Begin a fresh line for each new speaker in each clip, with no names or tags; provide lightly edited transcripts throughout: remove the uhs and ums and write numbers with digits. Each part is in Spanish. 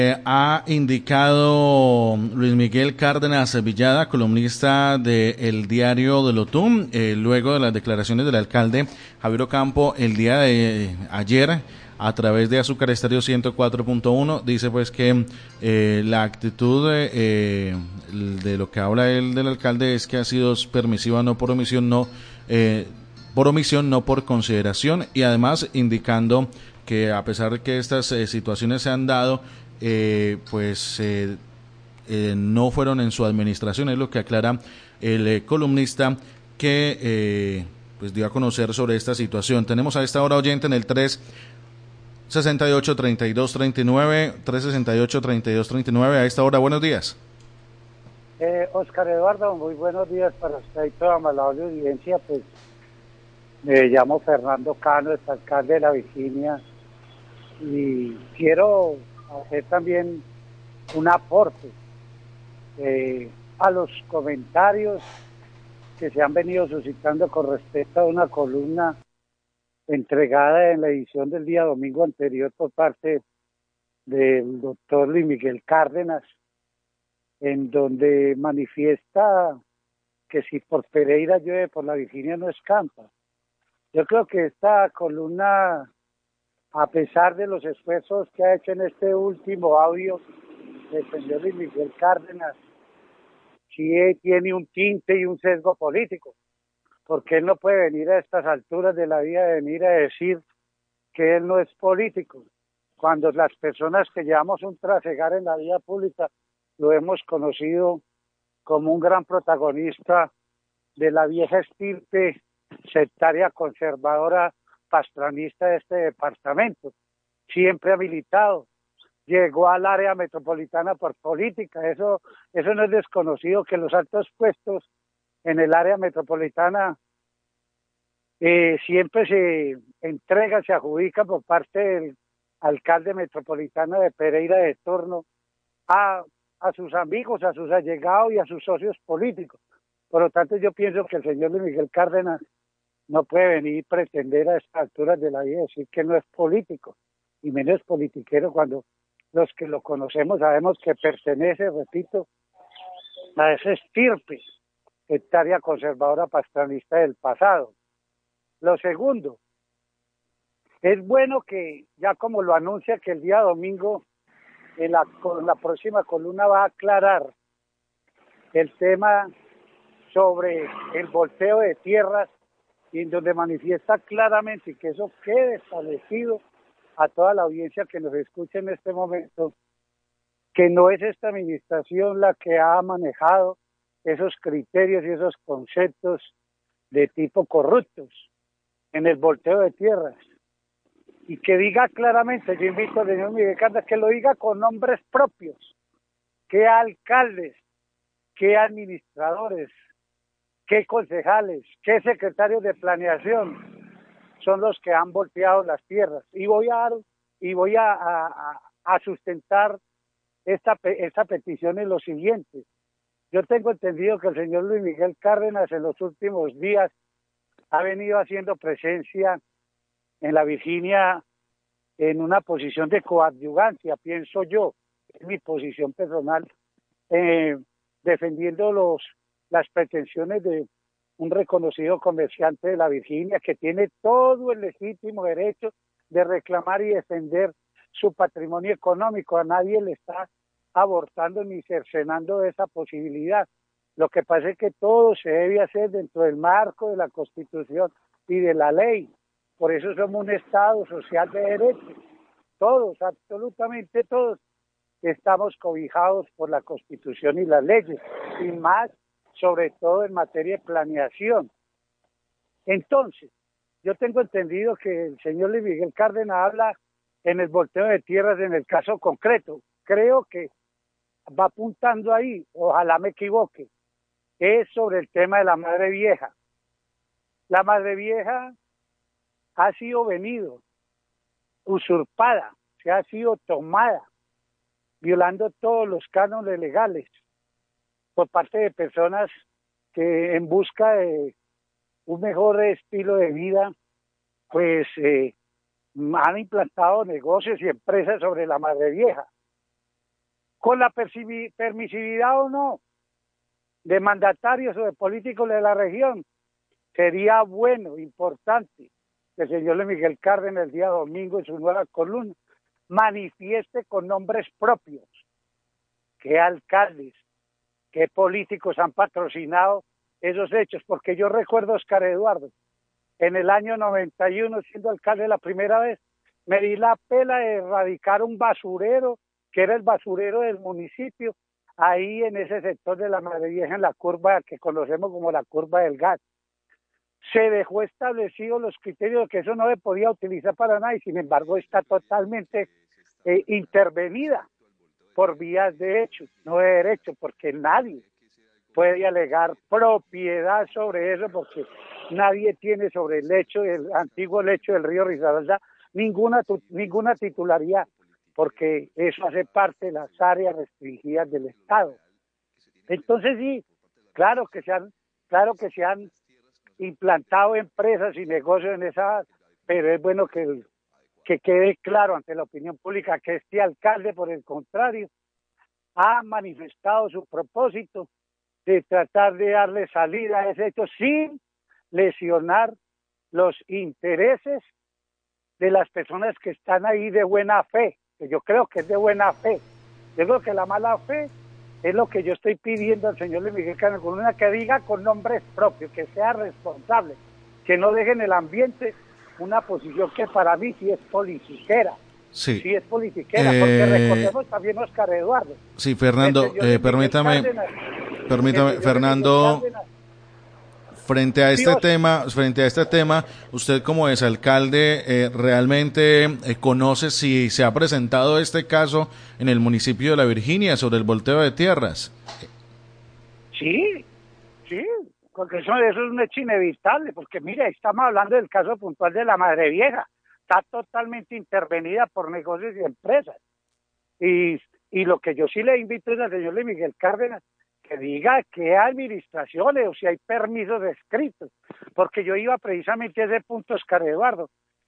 Ha indicado Luis Miguel Cárdenas Villada, columnista del diario de Lotún, luego de las declaraciones del alcalde Javier Ocampo el día de ayer a través de Azúcar Estéreo 104.1, dice pues que la actitud de lo que habla él del alcalde es que ha sido permisiva no por omisión, por omisión, no por consideración, y además indicando que a pesar de que estas situaciones se han dado, no fueron en su administración, es lo que aclara el columnista que pues dio a conocer sobre esta situación. Tenemos a esta hora oyente en el 368-3239, 368-3239, a esta hora, buenos días.
Oscar Eduardo, muy buenos días para usted y toda amable audiencia. Pues me llamo Fernando Cano, es alcalde de La Virginia, y quiero hacer también un aporte a los comentarios que se han venido suscitando con respecto a una columna entregada en la edición del día domingo anterior por parte del doctor Luis Miguel Cárdenas, en donde manifiesta que si por Pereira llueve, por La Virginia no escampa. Yo creo que esta columna, a pesar de los esfuerzos que ha hecho en este último audio el señor Luis Miguel Cárdenas, sí tiene un tinte y un sesgo político, porque él no puede venir a estas alturas de la vida, venir a decir que él no es político, cuando las personas que llevamos un trasegar en la vida pública lo hemos conocido como un gran protagonista de la vieja estirpe sectaria conservadora pastranista de este departamento. Siempre ha militado, llegó al área metropolitana por política, eso no es desconocido, que los altos puestos en el área metropolitana siempre se entrega, se adjudica por parte del alcalde metropolitano de Pereira de turno a sus amigos, a sus allegados y a sus socios políticos. Por lo tanto, yo pienso que el señor Luis Miguel Cárdenas no puede venir y pretender a estas alturas de la vida decir que no es político, y menos politiquero, cuando los que lo conocemos sabemos que pertenece, repito, a esa estirpe sectaria conservadora pastranista del pasado. Lo segundo, es bueno que, ya como lo anuncia, que el día domingo en la próxima columna va a aclarar el tema sobre el volteo de tierras, y en donde manifiesta claramente, y que eso quede establecido a toda la audiencia que nos escucha en este momento, que no es esta administración la que ha manejado esos criterios y esos conceptos de tipo corruptos en el volteo de tierras, y que diga claramente, yo invito al señor Miguel Cárdenas que lo diga con nombres propios, qué alcaldes, qué administradores, qué concejales, qué secretarios de planeación son los que han volteado las tierras. Y voy a sustentar esta petición en lo siguiente. Yo tengo entendido que el señor Luis Miguel Cárdenas en los últimos días ha venido haciendo presencia en La Virginia en una posición de coadyuvancia, pienso yo, es mi posición personal, defendiendo las pretensiones de un reconocido comerciante de La Virginia que tiene todo el legítimo derecho de reclamar y defender su patrimonio económico. A nadie le está abortando ni cercenando esa posibilidad. Lo que pasa es que todo se debe hacer dentro del marco de la Constitución y de la ley. Por eso somos un Estado social de derecho. Todos, absolutamente todos, estamos cobijados por la Constitución y las leyes, y más, sobre todo en materia de planeación. Entonces, yo tengo entendido que el señor Luis Miguel Cárdenas habla en el volteo de tierras en el caso concreto. Creo que va apuntando ahí, ojalá me equivoque, es sobre el tema de la Madre Vieja. La Madre Vieja ha sido usurpada, se ha sido tomada, violando todos los cánones legales por parte de personas que en busca de un mejor estilo de vida, pues han implantado negocios y empresas sobre la Madre Vieja. con la permisividad o no de mandatarios o de políticos de la región, sería bueno, importante, que el señor Luis Miguel Cárdenas el día domingo en su nueva columna manifieste con nombres propios qué alcaldes, qué políticos han patrocinado esos hechos, porque yo recuerdo, Oscar Eduardo, en el año 91, siendo alcalde la primera vez, me di la pela de erradicar un basurero, que era el basurero del municipio, ahí en ese sector de la Madre Vieja, en la curva que conocemos como la curva del gas. Se dejó establecido los criterios de que eso no se podía utilizar para nada y sin embargo está totalmente intervenida por vías de hecho, no de derecho, porque nadie puede alegar propiedad sobre eso, porque nadie tiene sobre el lecho, el antiguo lecho del río Risaralda, ninguna titularidad, porque eso hace parte de las áreas restringidas del Estado. Entonces sí, claro que se han implantado empresas y negocios en esa, pero es bueno que quede claro ante la opinión pública que este alcalde, por el contrario, ha manifestado su propósito de tratar de darle salida a ese hecho sin lesionar los intereses de las personas que están ahí de buena fe, que yo creo que es de buena fe. Yo creo que la mala fe es lo que yo estoy pidiendo al señor Luis Miguel Cárdenas, con una que diga con nombres propios, que sea responsable, que no deje en el ambiente una posición que para mí sí es politiquera.
Sí,
sí es politiquera, porque recordemos también, Oscar Eduardo.
Sí, Fernando, permítame, Fernando, frente a este tema, usted como exalcalde realmente conoce si se ha presentado este caso en el municipio de La Virginia sobre el volteo de tierras.
Sí, porque eso es un hecho inevitable, porque mire, estamos hablando del caso puntual de la Madre Vieja, está totalmente intervenida por negocios y empresas, y lo que yo sí le invito es al señor Luis Miguel Cárdenas que diga qué administraciones o si hay permisos escritos, porque yo iba precisamente a ese punto, Oscar Eduardo.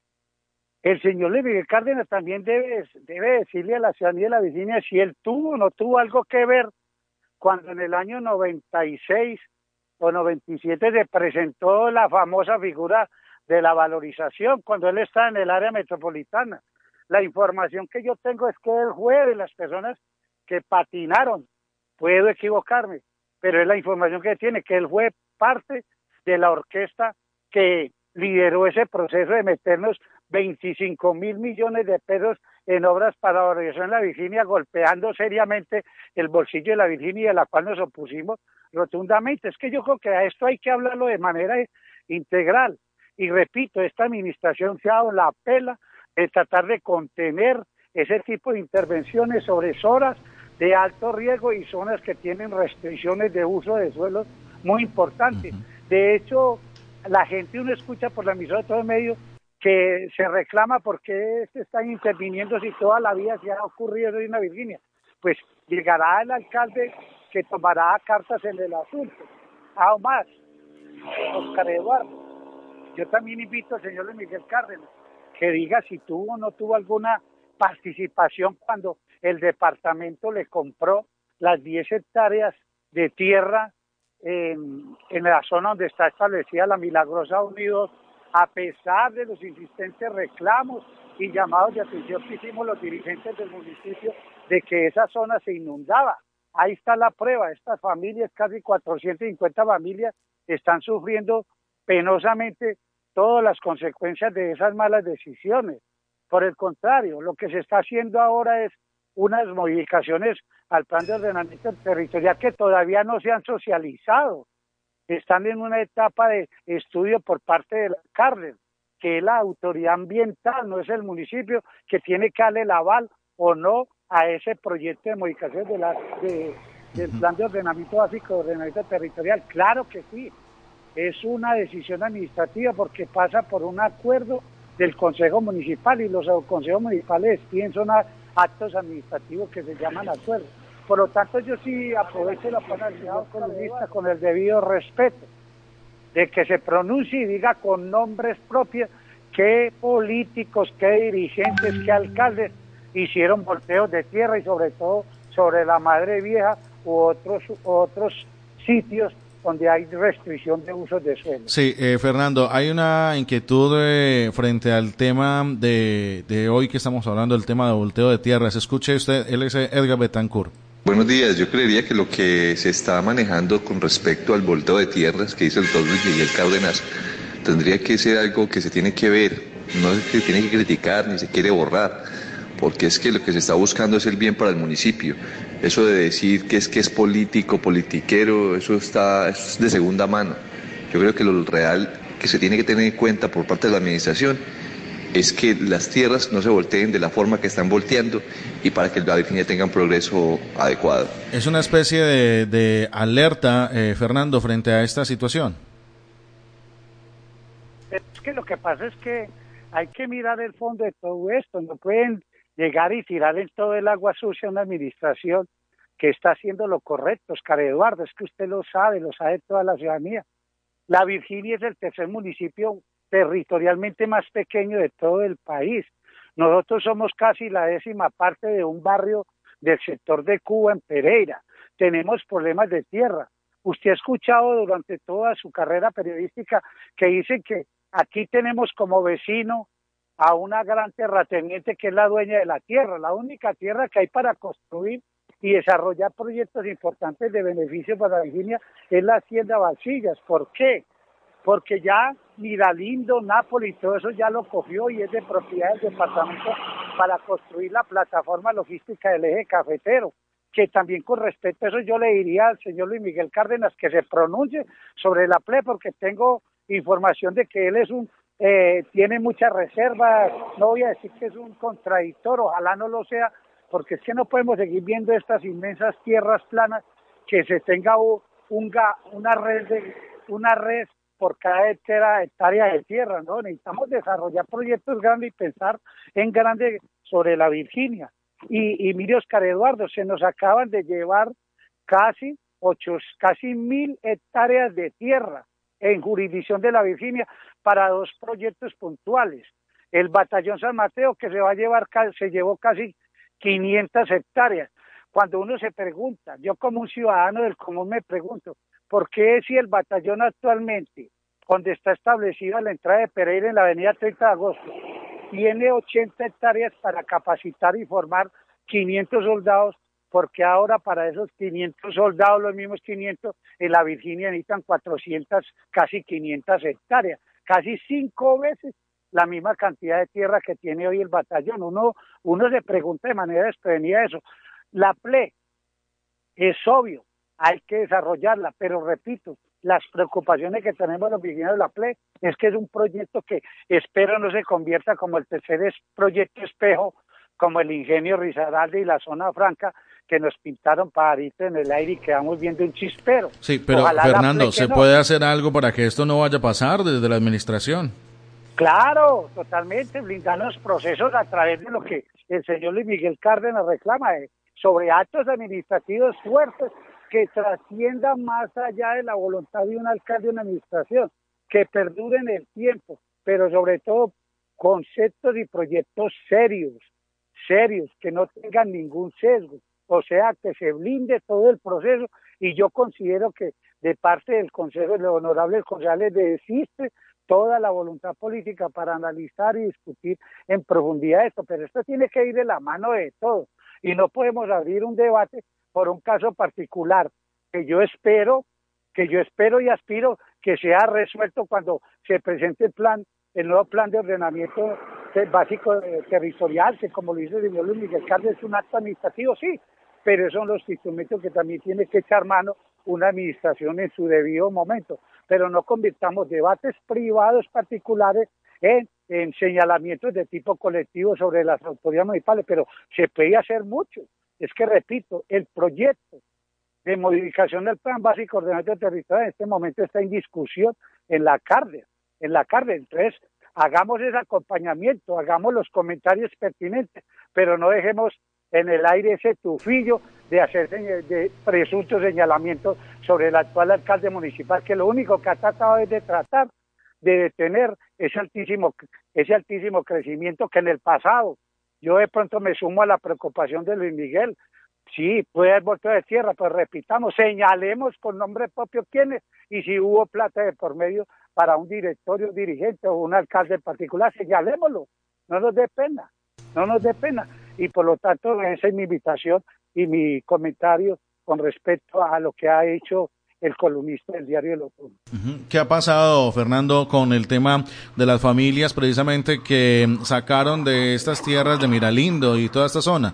El señor Luis Miguel Cárdenas también debe decirle a la ciudadanía de La Virginia si él tuvo o no tuvo algo que ver cuando en el año 96 o 97 se presentó la famosa figura de la valorización, cuando él está en el área metropolitana. La información que yo tengo es que él fue de las personas que patinaron, puedo equivocarme, pero es la información que tiene, que él fue parte de la orquesta que lideró ese proceso de meternos 25.000 millones de pesos en obras para la valorización en La Virginia, golpeando seriamente el bolsillo de La Virginia, a la cual nos opusimos rotundamente. Es que yo creo que a esto hay que hablarlo de manera integral. Y repito, esta administración se ha dado la pela de tratar de contener ese tipo de intervenciones sobre zonas de alto riesgo y zonas que tienen restricciones de uso de suelos muy importantes. De hecho, la gente uno escucha por la emisora de todo el medio que se reclama por qué se están interviniendo si toda la vida se ha ocurrido en la Virginia. Pues llegará el alcalde que tomará cartas en el asunto. Aún más, Oscar Eduardo, yo también invito al señor Luis Miguel Cárdenas que diga si tuvo o no tuvo alguna participación cuando el departamento le compró las 10 hectáreas de tierra en la zona donde está establecida la Milagrosa Unidos, a pesar de los insistentes reclamos y llamados de atención que hicimos los dirigentes del municipio de que esa zona se inundaba. Ahí está la prueba, estas familias, casi 450 familias, están sufriendo penosamente todas las consecuencias de esas malas decisiones. Por el contrario, lo que se está haciendo ahora es unas modificaciones al plan de ordenamiento territorial que todavía no se han socializado. Están en una etapa de estudio por parte del alcalde, que es la autoridad ambiental, no es el municipio que tiene que darle el aval o no a ese proyecto de modificación del plan de ordenamiento básico de ordenamiento territorial. Claro que sí, es una decisión administrativa porque pasa por un acuerdo del Consejo Municipal y los consejos municipales son actos administrativos que se llaman acuerdos. Por lo tanto, yo sí aprovecho la palabra columnista con el debido respeto de que se pronuncie y diga con nombres propios qué políticos, qué dirigentes, qué alcaldes hicieron volteos de tierra y sobre todo sobre la Madre Vieja u otros sitios donde hay restricción de usos de suelo.
Sí, Fernando, hay una inquietud frente al tema de hoy que estamos hablando, el tema de volteo de tierras. Escuche usted, él es Edgar Betancourt.
Buenos días, yo creería que lo que se está manejando con respecto al volteo de tierras que dice el doctor Luis Miguel Cárdenas tendría que ser algo que se tiene que ver, no se tiene que criticar ni se quiere borrar, porque es que lo que se está buscando es el bien para el municipio. Eso de decir que es político, politiquero, eso es de segunda mano. Yo creo que lo real que se tiene que tener en cuenta por parte de la administración es que las tierras no se volteen de la forma que están volteando y para que la Virginia tenga un progreso adecuado.
Es una especie de alerta, Fernando, frente a esta situación.
Es que lo que pasa es que hay que mirar el fondo de todo esto. No pueden llegar y tirar en todo el agua sucia a una administración que está haciendo lo correcto. Oscar Eduardo, es que usted lo sabe toda la ciudadanía. La Virginia es el tercer municipio territorialmente más pequeño de todo el país. Nosotros somos casi la 10ª parte de un barrio del sector de Cuba en Pereira. Tenemos problemas de tierra. Usted ha escuchado durante toda su carrera periodística que dicen que aquí tenemos como vecino a una gran terrateniente que es la dueña de la tierra, la única tierra que hay para construir y desarrollar proyectos importantes de beneficio para Virginia es la Hacienda Balsillas. ¿Por qué? Porque ya Miralindo, Nápoles y todo eso ya lo cogió y es de propiedad del departamento para construir la plataforma logística del eje cafetero, que también con respecto a eso yo le diría al señor Luis Miguel Cárdenas que se pronuncie sobre la PLE, porque tengo información de que él tiene muchas reservas. No voy a decir que es un contradictor, ojalá no lo sea, porque es que no podemos seguir viendo estas inmensas tierras planas, que se tenga una red por cada hectárea de tierra, ¿no? Necesitamos desarrollar proyectos grandes y pensar en grande sobre la Virginia. Y mire, Oscar Eduardo, se nos acaban de llevar casi 1.000 hectáreas de tierra en jurisdicción de la Virginia para 2 proyectos puntuales. El Batallón San Mateo, que se llevó casi 500 hectáreas. Cuando uno se pregunta, yo como un ciudadano del común me pregunto, ¿por qué si el batallón actualmente, donde está establecida la entrada de Pereira en la avenida 30 de agosto, tiene 80 hectáreas para capacitar y formar 500 soldados, porque ahora para esos 500 soldados, los mismos 500, en la Virginia necesitan 400, casi 500 hectáreas, casi 5 veces la misma cantidad de tierra que tiene hoy el batallón? Uno se pregunta de manera desprevenida eso. La PLE, es obvio, hay que desarrollarla, pero repito, las preocupaciones que tenemos los virginianos de la PLE es que es un proyecto que espero no se convierta como el tercer proyecto espejo, como el ingenio Risaralda y la zona franca, que nos pintaron pajaritos en el aire y quedamos viendo un chispero.
Sí, pero ojalá, Fernando, ¿se puede hacer algo para que esto no vaya a pasar desde la administración?
Claro, totalmente, blindar los procesos a través de lo que el señor Luis Miguel Cárdenas reclama, sobre actos administrativos fuertes que trasciendan más allá de la voluntad de un alcalde o una administración, que perduren el tiempo, pero sobre todo conceptos y proyectos serios, que no tengan ningún sesgo, o sea, que se blinde todo el proceso, y yo considero que de parte del Consejo, de los honorables concejales, existe toda la voluntad política para analizar y discutir en profundidad esto, pero esto tiene que ir de la mano de todo, y no podemos abrir un debate por un caso particular que yo espero y aspiro que sea resuelto cuando se presente el nuevo plan de ordenamiento básico territorial, que como lo dice el señor Luis Miguel Cárdenas es un acto administrativo, sí, pero esos son los instrumentos que también tiene que echar mano una administración en su debido momento, pero no convirtamos debates privados particulares en señalamientos de tipo colectivo sobre las autoridades municipales, pero se puede hacer mucho. Es que, repito, el proyecto de modificación del Plan Básico de Ordenamiento Territorial en este momento está en discusión en la CARDE. Entonces, hagamos ese acompañamiento, hagamos los comentarios pertinentes, pero no dejemos en el aire ese tufillo de hacer de presuntos señalamientos sobre el actual alcalde municipal, que lo único que ha tratado es de tratar de detener ese altísimo crecimiento que en el pasado, yo de pronto me sumo a la preocupación de Luis Miguel, Sí, puede haber vuelto de tierra, pero repitamos, señalemos con nombre propio quiénes y si hubo plata de por medio para un directorio, un dirigente o un alcalde en particular, señalémoslo, no nos dé pena, no nos dé pena. Y por lo tanto, esa es mi invitación y mi comentario con respecto a lo que ha hecho el columnista del diario El Otoño.
¿Qué ha pasado, Fernando, con el tema de las familias precisamente que sacaron de estas tierras de Miralindo y toda esta zona?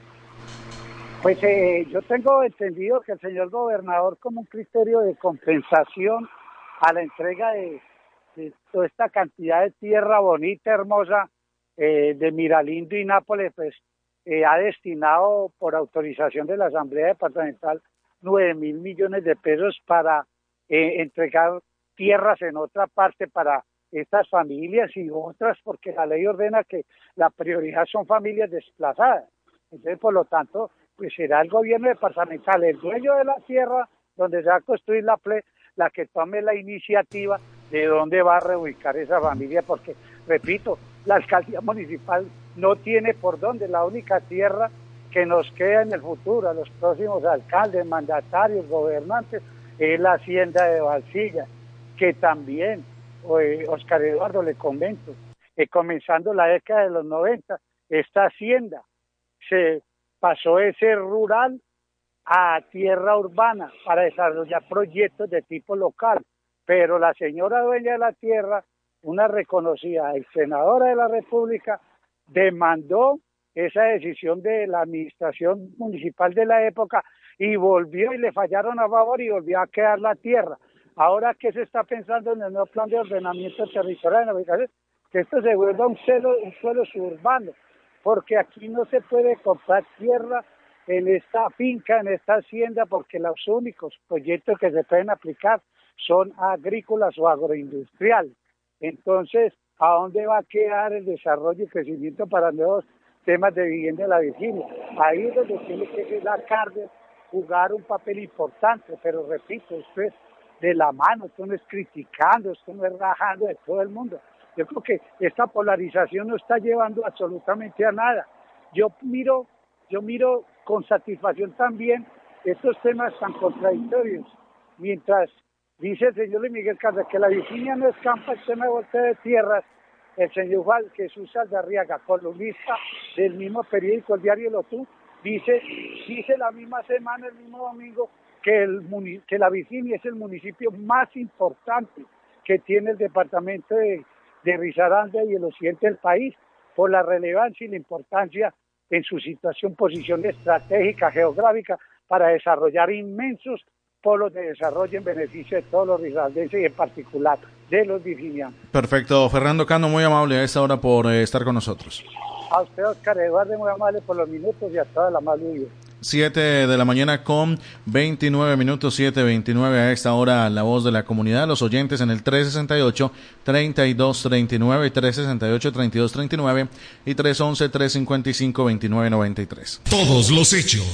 Pues yo tengo entendido que el señor gobernador, como un criterio de compensación a la entrega de toda esta cantidad de tierra bonita, hermosa, de Miralindo y Nápoles, pues ha destinado por autorización de la Asamblea Departamental 9.000 millones de pesos para entregar tierras en otra parte para estas familias y otras, porque la ley ordena que la prioridad son familias desplazadas. Entonces, por lo tanto, pues será el gobierno departamental, el dueño de la tierra donde se va a construir la que tome la iniciativa de dónde va a reubicar esa familia, porque, repito, la alcaldía municipal no tiene por dónde, la única tierra que nos queda en el futuro, a los próximos alcaldes, mandatarios, gobernantes, es la hacienda de Valsilla, que también, Oscar Eduardo, le comento, comenzando la década de los 90, esta hacienda se pasó de ser rural a tierra urbana para desarrollar proyectos de tipo local, pero la señora dueña de la tierra, una reconocida ex senadora de la República, demandó esa decisión de la administración municipal de la época y volvió y le fallaron a favor y volvió a quedar la tierra. Ahora, ¿qué se está pensando en el nuevo plan de ordenamiento territorial? Que esto se vuelva un suelo suburbano, porque aquí no se puede comprar tierra en esta finca, en esta hacienda, porque los únicos proyectos que se pueden aplicar son agrícolas o agroindustriales. Entonces, ¿a dónde va a quedar el desarrollo y crecimiento para nuevos temas de vivienda de la Virginia? Ahí es donde tiene que la Cárdenas jugar un papel importante, pero repito, esto es de la mano, esto no es criticando, esto no es rajando de todo el mundo. Yo creo que esta polarización no está llevando absolutamente a nada. Yo miro con satisfacción también estos temas tan contradictorios. Mientras dice el señor Luis Miguel Cárdenas que la Virginia no escampa el tema de volteo de tierras, el señor Juan Jesús Saldarriaga, columnista del mismo periódico, el diario El Otú, dice la misma semana, el mismo domingo, que la Virginia es el municipio más importante que tiene el departamento de Risaralda y el occidente del país, por la relevancia y la importancia en su situación, posición estratégica, geográfica, para desarrollar inmensos polos de desarrollo en beneficio de todos los risaraldenses y en particular de los virginianos.
Perfecto. Fernando Cano, muy amable a esta hora por estar con nosotros.
A usted, Oscar Eduardo, muy amable por los minutos y a toda la amable vida.
7 de la mañana con 29 minutos, 7:29 a esta hora, la voz de la comunidad, los oyentes en el 368-3239, 368-3239 y 311-355-2993.
Todos los hechos